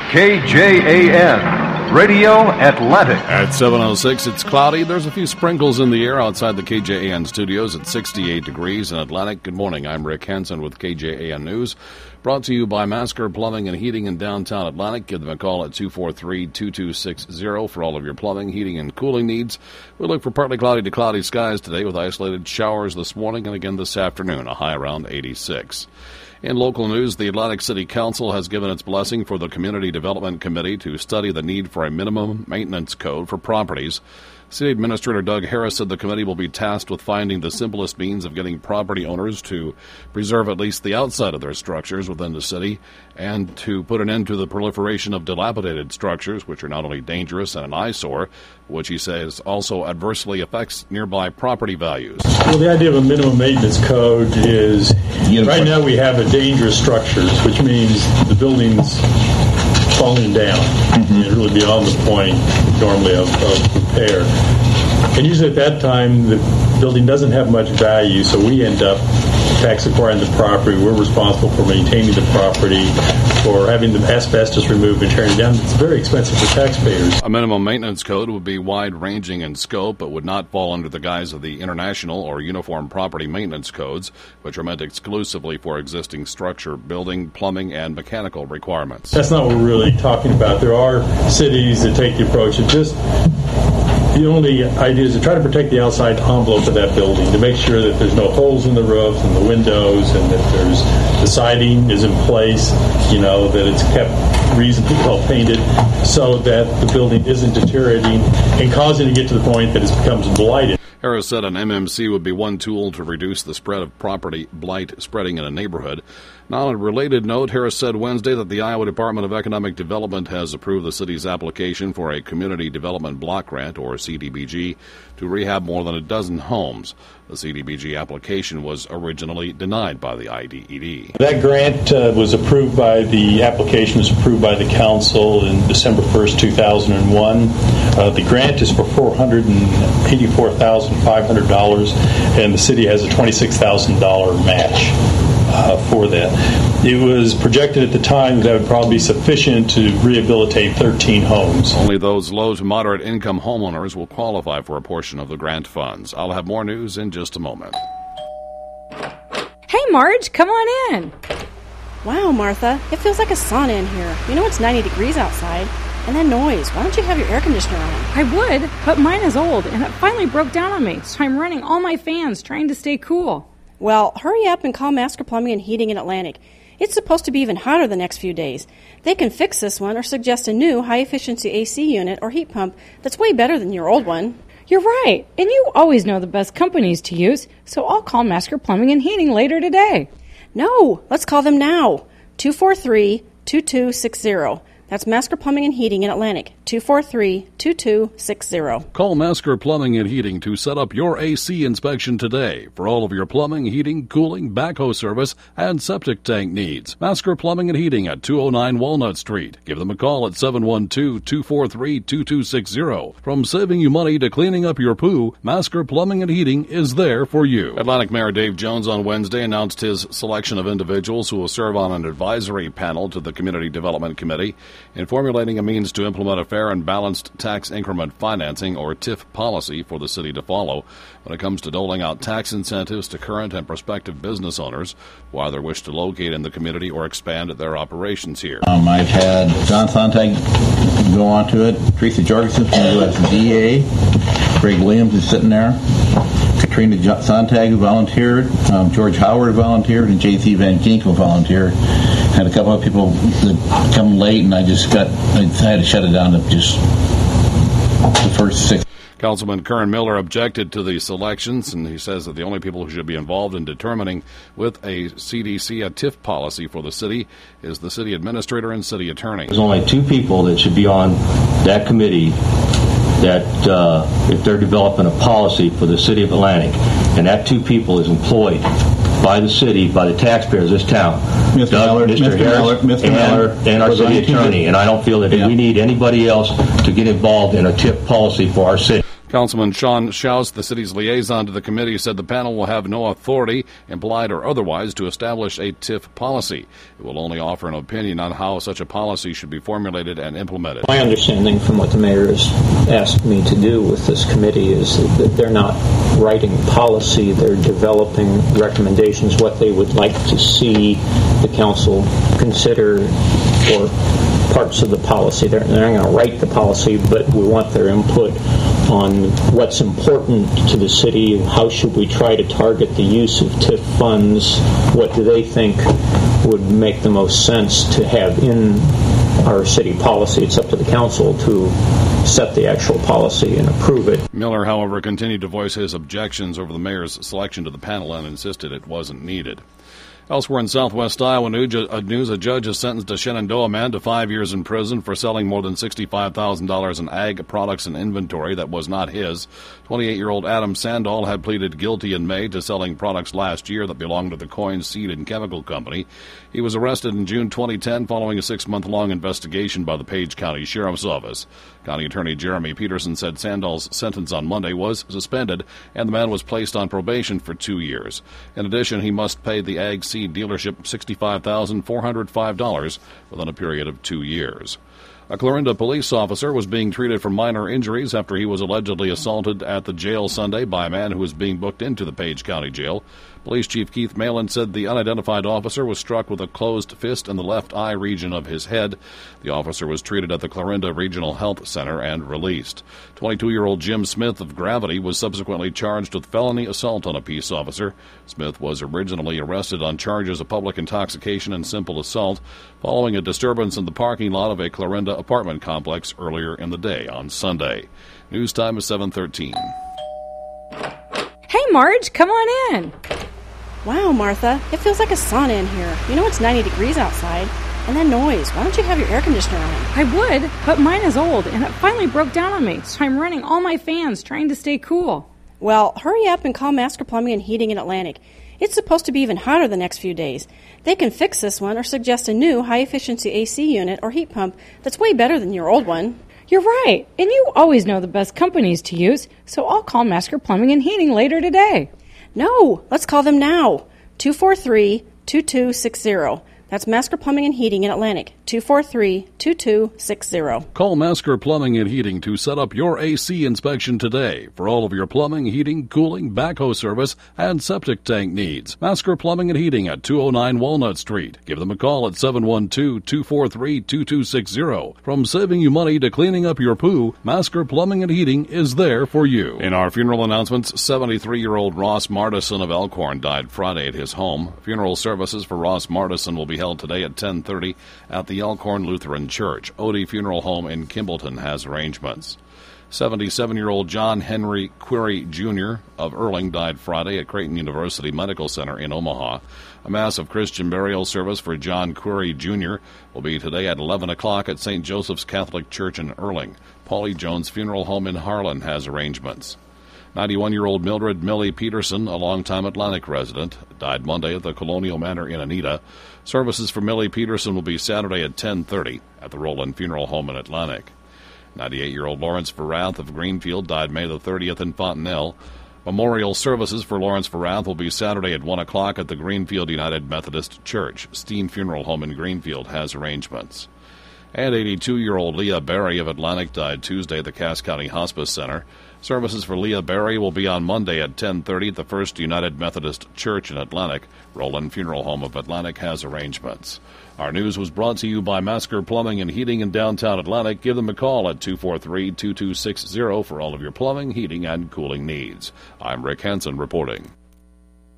KJAN, Radio Atlantic. At 7:06, it's cloudy. There's a few sprinkles in the air outside the KJAN studios at 68 degrees in Atlantic. Good morning. I'm Rick Hansen with KJAN News. Brought to you by Masker Plumbing and Heating in downtown Atlantic. Give them a call at 243-2260 for all of your plumbing, heating, and cooling needs. We look for partly cloudy to cloudy skies today with isolated showers this morning and again this afternoon, a high around 86. In local news, the Atlantic City Council has given its blessing for the Community Development Committee to study the need for a minimum maintenance code for properties. City Administrator Doug Harris said the committee will be tasked with finding the simplest means of getting property owners to preserve at least the outside of their structures within the city and to put an end to the proliferation of dilapidated structures, which are not only dangerous and an eyesore, which he says also adversely affects nearby property values. Well, the idea of a minimum maintenance code is, right now we have a dangerous structures, which means the building's falling down. It's really beyond the point normally of repair. And usually at that time, the building doesn't have much value, so we end up tax acquiring the property. We're responsible for maintaining the property, for having the asbestos removed and tearing it down. It's very expensive for taxpayers. A minimum maintenance code would be wide-ranging in scope, but would not fall under the guise of the International or Uniform Property Maintenance Codes, which are meant exclusively for existing structure, building, plumbing, and mechanical requirements. That's not what we're really talking about. There are cities that take the approach of just the only idea is to try to protect the outside envelope of that building, to make sure that there's no holes in the roof and the windows, and that the siding is in place, that it's kept reasonably well painted, so that the building isn't deteriorating and causing it to get to the point that it becomes blighted. Harris said an MMC would be one tool to reduce the spread of property blight spreading in a neighborhood. Now, on a related note, Harris said Wednesday that the Iowa Department of Economic Development has approved the city's application for a Community Development Block Grant, or CDBG, to rehab more than a dozen homes. The CDBG application was originally denied by the IDED. That grant was approved by the council in December 1st, 2001. The grant is for $484,500, and the city has a $26,000 match for that. It was projected at the time that would probably be sufficient to rehabilitate 13 homes. Only those low to moderate income homeowners will qualify for a portion of the grant funds. I'll have more news in just a moment. Hey, Marge, come on in. Wow, Martha, it feels like a sauna in here. It's 90 degrees outside. And that noise, why don't you have your air conditioner on? I would, but mine is old, and it finally broke down on me, so I'm running all my fans trying to stay cool. Well, hurry up and call Masker Plumbing and Heating in Atlantic. It's supposed to be even hotter the next few days. They can fix this one or suggest a new high-efficiency AC unit or heat pump that's way better than your old one. You're right, and you always know the best companies to use, so I'll call Masker Plumbing and Heating later today. No, let's call them now. 243-2260. That's Masker Plumbing and Heating in Atlantic, 243-2260. Call Masker Plumbing and Heating to set up your AC inspection today for all of your plumbing, heating, cooling, backhoe service, and septic tank needs. Masker Plumbing and Heating at 209 Walnut Street. Give them a call at 712-243-2260. From saving you money to cleaning up your poo, Masker Plumbing and Heating is there for you. Atlantic Mayor Dave Jones on Wednesday announced his selection of individuals who will serve on an advisory panel to the Community Development Committee in formulating a means to implement a fair and balanced tax increment financing, or TIF, policy for the city to follow when it comes to doling out tax incentives to current and prospective business owners who either wish to locate in the community or expand their operations here. I've had John Sontag go on to it, Teresa Jorgensen from the USDA, Greg Williams is sitting there, Katrina Sontag who volunteered, George Howard volunteered, and J.C. Van Ginkel volunteered. Had a couple of people that come late, and I had to shut it down to just the first 6. Councilman Kern Miller objected to the selections, and he says that the only people who should be involved in determining with a CDC, a TIF policy for the city, is the city administrator and city attorney. There's only 2 people that should be on that committee that if they're developing a policy for the city of Atlantic, and that 2 people is employed by the city, by the taxpayers of this town, Mr. Doug, Miller, Mr. Harris, Miller, and our city attorney. And I don't feel that we need anybody else to get involved in a TIP policy for our city. Councilman Sean Schaus, the city's liaison to the committee, said the panel will have no authority, implied or otherwise, to establish a TIF policy. It will only offer an opinion on how such a policy should be formulated and implemented. My understanding from what the mayor has asked me to do with this committee is that they're not writing policy, they're developing recommendations, what they would like to see the council consider for parts of the policy. They're not going to write the policy, but we want their input on what's important to the city, how should we try to target the use of TIF funds, what do they think would make the most sense to have in our city policy. It's up to the council to set the actual policy and approve it. Miller, however, continued to voice his objections over the mayor's selection to the panel and insisted it wasn't needed. Elsewhere in southwest Iowa news, a judge has sentenced a Shenandoah man to 5 years in prison for selling more than $65,000 in ag products and inventory that was not his. 28-year-old Adam Sandahl had pleaded guilty in May to selling products last year that belonged to the Coyne Seed and Chemical Company. He was arrested in June 2010 following a 6-month-long investigation by the Page County Sheriff's Office. County Attorney Jeremy Peterson said Sandahl's sentence on Monday was suspended and the man was placed on probation for 2 years. In addition, he must pay the ag seed dealership $65,405 within a period of 2 years. A Clarinda police officer was being treated for minor injuries after he was allegedly assaulted at the jail Sunday by a man who was being booked into the Page County Jail. Police Chief Keith Malin said the unidentified officer was struck with a closed fist in the left eye region of his head. The officer was treated at the Clarinda Regional Health Center and released. 22-year-old Jim Smith of Gravity was subsequently charged with felony assault on a peace officer. Smith was originally arrested on charges of public intoxication and simple assault following a disturbance in the parking lot of a Clarinda apartment complex earlier in the day on Sunday. News time is 7:13. Hey, Marge, come on in. Wow, Martha, it feels like a sauna in here. You know it's 90 degrees outside. And that noise, why don't you have your air conditioner on? I would, but mine is old, and it finally broke down on me, so I'm running all my fans trying to stay cool. Well, hurry up and call Masker Plumbing and Heating in Atlantic. It's supposed to be even hotter the next few days. They can fix this one or suggest a new high-efficiency AC unit or heat pump that's way better than your old one. You're right, and you always know the best companies to use, so I'll call Masker Plumbing and Heating later today. No, let's call them now. 243-2260. That's Masker Plumbing and Heating in Atlantic. 243-2260. Call Masker Plumbing and Heating to set up your AC inspection today for all of your plumbing, heating, cooling, backhoe service, and septic tank needs. Masker Plumbing and Heating at 209 Walnut Street. Give them a call at 712-243-2260. From saving you money to cleaning up your poo, Masker Plumbing and Heating is there for you. In our funeral announcements, 73-year-old Ross Mardison of Elkhorn died Friday at his home. Funeral services for Ross Mardison will be held today at 10:30 at the Elkhorn Lutheran Church. Odie Funeral Home in Kimballton has arrangements. 77-year-old John Henry Query Jr. of Erling died Friday at Creighton University Medical Center in Omaha. A mass of Christian burial service for John Query Jr. will be today at 11 o'clock at St. Joseph's Catholic Church in Erling. Paulie Jones Funeral Home in Harlan has arrangements. 91-year-old Mildred Millie Peterson, a longtime Atlantic resident, died Monday at the Colonial Manor in Anita. Services for Millie Peterson will be Saturday at 10:30 at the Roland Funeral Home in Atlantic. 98-year-old Lawrence Verrath of Greenfield died May the 30th in Fontenelle. Memorial services for Lawrence Verrath will be Saturday at 1 o'clock at the Greenfield United Methodist Church. Steen Funeral Home in Greenfield has arrangements. And 82-year-old Leah Berry of Atlantic died Tuesday at the Cass County Hospice Center. Services for Leah Berry will be on Monday at 10:30 at the First United Methodist Church in Atlantic. Roland Funeral Home of Atlantic has arrangements. Our news was brought to you by Masker Plumbing and Heating in downtown Atlantic. Give them a call at 243-2260 for all of your plumbing, heating, and cooling needs. I'm Rick Hansen reporting.